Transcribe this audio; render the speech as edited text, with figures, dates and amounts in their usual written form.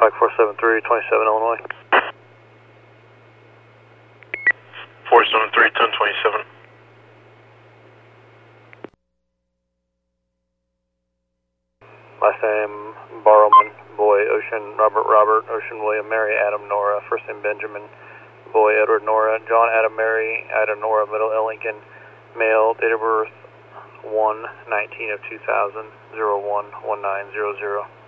Mike 473, 27 Illinois. 473, 1027. Last name Barrowman, boy Ocean Robert, Ocean William, Mary Adam Nora, first name Benjamin, boy Edward Nora, John Adam Mary, Adam Nora, middle L Lincoln, male, date of birth 1/19 of 2000, 011900.